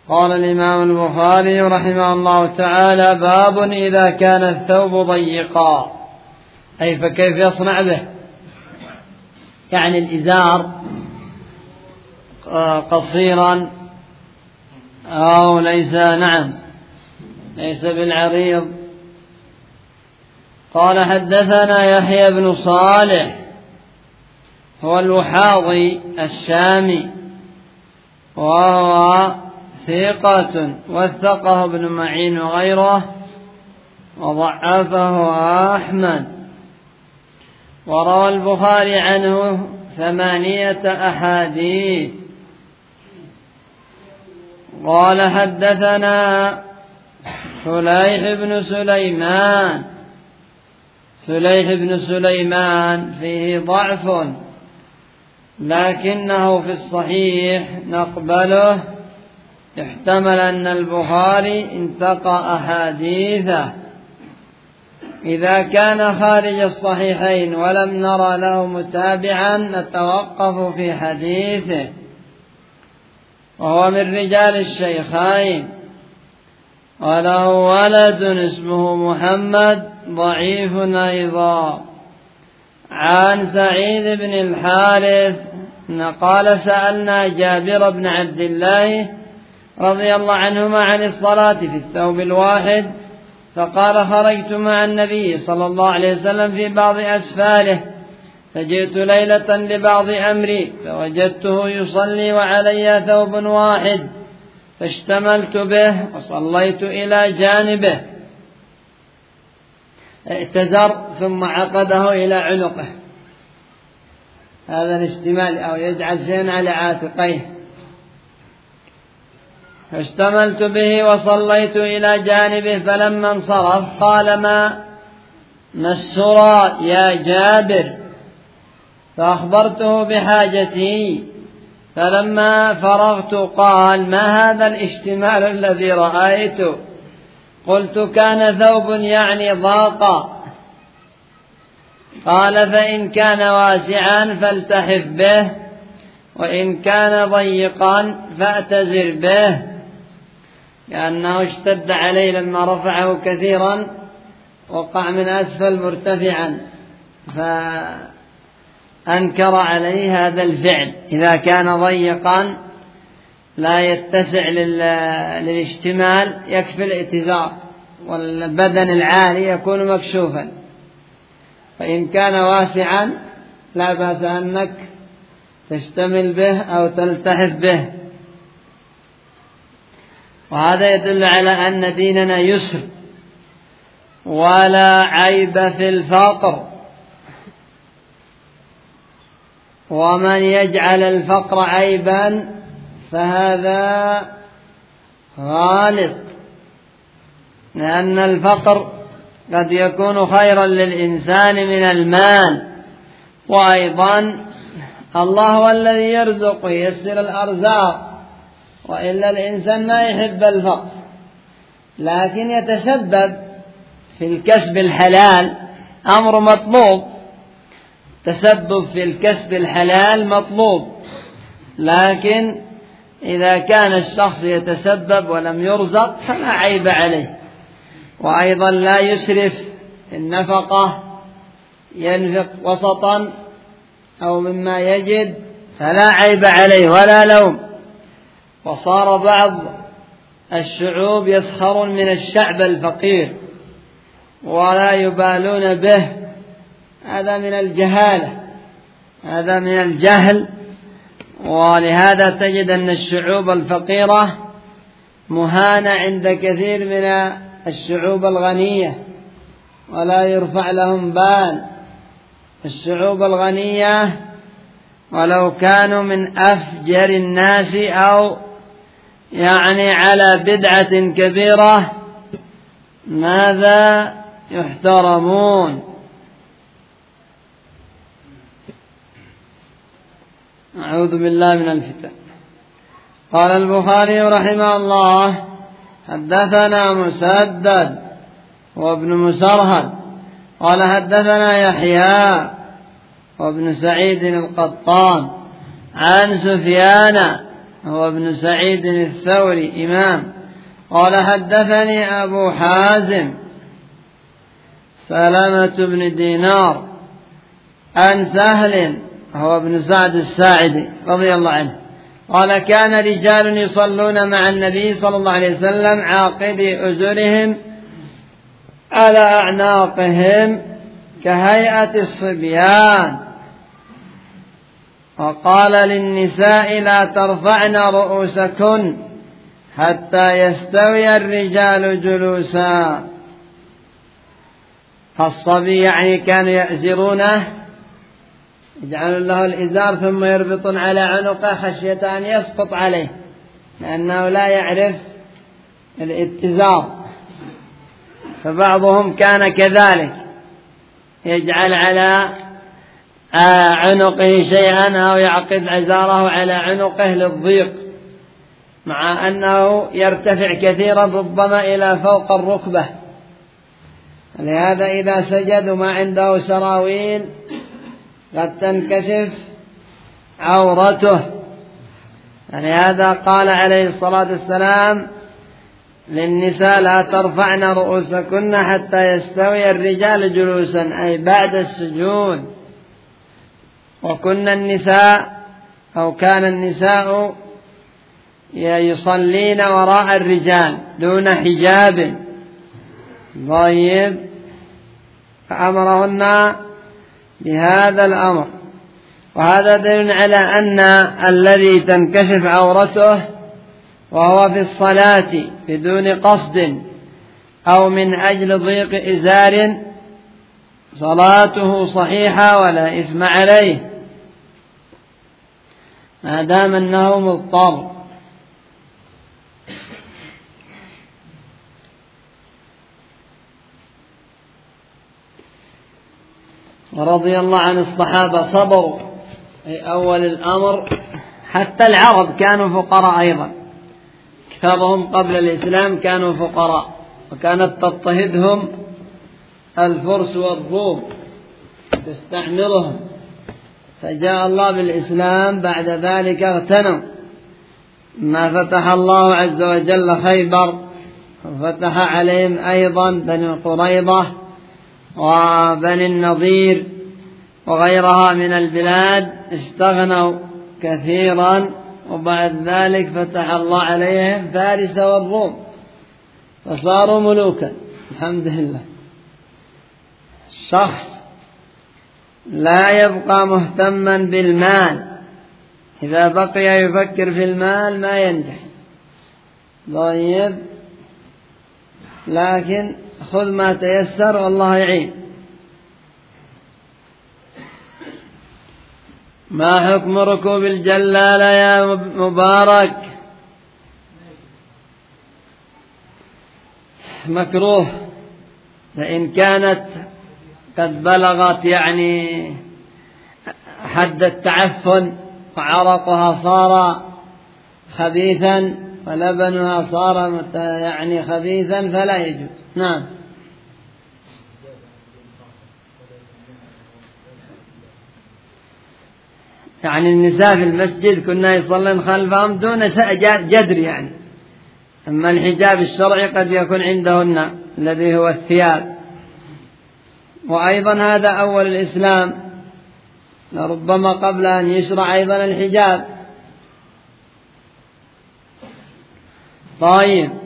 قال الإمام البخاري رحمه الله تعالى: باب إذا كان الثوب ضيقا، أي فكيف يصنع به؟ يعني الإزار قصيرا أو ليس بالعريض. قال: حدثنا يحيى بن صالح هو الوحاضي الشامي، وهو ثقة وثقه ابن معين وغيره، وضعفه أحمد، وروى البخاري عنه 8 أحاديث. قال: حدثنا سليح بن سليمان فيه ضعف، لكنه في الصحيح نقبله، يحتمل أن البخاري انتقى أحاديثه. إذا كان خارج الصحيحين ولم نرى له متابعا نتوقف في حديثه، وهو من رجال الشيخين، وله ولد اسمه محمد ضعيف أيضا. عن سعيد بن الحارث قال: سألنا جابر بن عبد الله رضي الله عنهما عن الصلاة في الثوب الواحد، فقال: خرجت مع النبي صلى الله عليه وسلم في بعض أسفاره، فجئت ليلة لبعض أمري فوجدته يصلي وعلي ثوب واحد، فاشتملت به وصليت إلى جانبه، ائتزر ثم عقده إلى عنقه، هذا الاشتمال، أو يجعل شيئا على عاتقيه، فاشتملت به وصليت إلى جانبه، فلما انصرف قال: ما السرى يا جابر؟ فأخبرته بحاجتي، فلما فرغت قال: ما هذا الاشتمال الذي رأيته؟ قلت: كان ثوب يعني ضاق. قال: فإن كان واسعا فالتحف به، وإن كان ضيقا فأتزر به، لأنه اشتد عليه لما رفعه كثيرا، وقع من أسفل مرتفعا، فأنكر عليه هذا الفعل. إذا كان ضيقا لا يتسع للاشتمال يكفي الائتزار، والبدن العالي يكون مكشوفا. فإن كان واسعا لا بأس أنك تشتمل به أو تلتحف به. وهذا يدل على أن ديننا يسر ولا عيب في الفقر، ومن يجعل الفقر عيبا فهذا غالط، لأن الفقر قد يكون خيرا للإنسان من المال، وأيضا الله هو الذي يرزق وييسر الأرزاق، وإلا الإنسان ما يحب الفقر، لكن يتسبب في الكسب الحلال أمر مطلوب، تسبب في الكسب الحلال مطلوب، لكن إذا كان الشخص يتسبب ولم يرزق فلا عيب عليه. وأيضا لا يسرف النفقة، ينفق وسطا أو مما يجد فلا عيب عليه ولا لوم. وصار بعض الشعوب يسخرون من الشعب الفقير ولا يبالون به، هذا من الجهالة، هذا من الجهل. ولهذا تجد أن الشعوب الفقيرة مهانة عند كثير من الشعوب الغنية، ولا يرفع لهم بال. الشعوب الغنية ولو كانوا من أفجر الناس أو يعني على بدعة كبيرة ماذا يحترمون. أعوذ بالله من الفتن. قال البخاري رحمه الله: حدثنا مسدد وابن مسرهد قال: حدثنا يحيى وابن سعيد القطان عن سفيان هو ابن سعيد الثوري إمام. قال حدثني أبو حازم سلمة بن دينار عن سهل هو ابن سعد الساعدي رضي الله عنه قال كان رجال يصلون مع النبي صلى الله عليه وسلم عاقدي أزرهم على أعناقهم كهيئة الصبيان، وقال للنساء لا ترفعن رؤوسكن حتى يستوي الرجال جلوسا. الصبي يعني كانوا يأزرونه، يجعلون له الإزار ثم يربطون على عنقه خشية أن يسقط عليه لأنه لا يعرف الاتزار. فبعضهم كان كذلك يجعل على عنقه شيئا أو يعقد عزاره على عنقه للضيق، مع أنه يرتفع كثيرا ربما إلى فوق الركبة. لهذا إذا سجد وما عنده سراويل قد تنكشف عورته. لهذا قال عليه الصلاة والسلام للنساء لا ترفعن رؤوسكن حتى يستوي الرجال جلوسا، أي بعد السجود. وكن النساء أو كان النساء يصلين وراء الرجال دون حجاب. طيب، فأمرهن بهذا الأمر. وهذا دليل على أن الذي تنكشف عورته وهو في الصلاة بدون قصد أو من أجل ضيق إزار صلاته صحيحة ولا إثم عليه ما دام أنه مضطر. ورضي الله عن الصحابة صبروا في أول الأمر، حتى العرب كانوا فقراء أيضا، كثيرهم قبل الإسلام كانوا فقراء، وكانت تضطهدهم الفرس والروم تستعمرهم، فجاء الله بالإسلام بعد ذلك اغتنوا ما فتح الله عز وجل خيبر، وفتح عليهم أيضا بني قريظة وبني النضير وغيرها من البلاد، استغنوا كثيرا، وبعد ذلك فتح الله عليهم فارس والروم فصاروا ملوكا الحمد لله. الشخص لا يبقى مهتما بالمال، إذا بقي يفكر في المال ما ينجح. طيب، لكن خذ ما تيسر والله يعين. ما حكم ركوب الجلالة يا مبارك؟ مكروه، فإن كانت قد بلغت يعني حد التعفن وعرقها صار خبيثا ولبنها صار يعني خبيثا فلا يجوز. نعم. يعني النساء في المسجد كنا يصلين خلفهم دون جدر يعني، أما الحجاب الشرعي قد يكون عندهن الذي هو الثياب. وأيضا هذا أول الإسلام، لربما قبل أن يشرع أيضا الحجاب. طيب،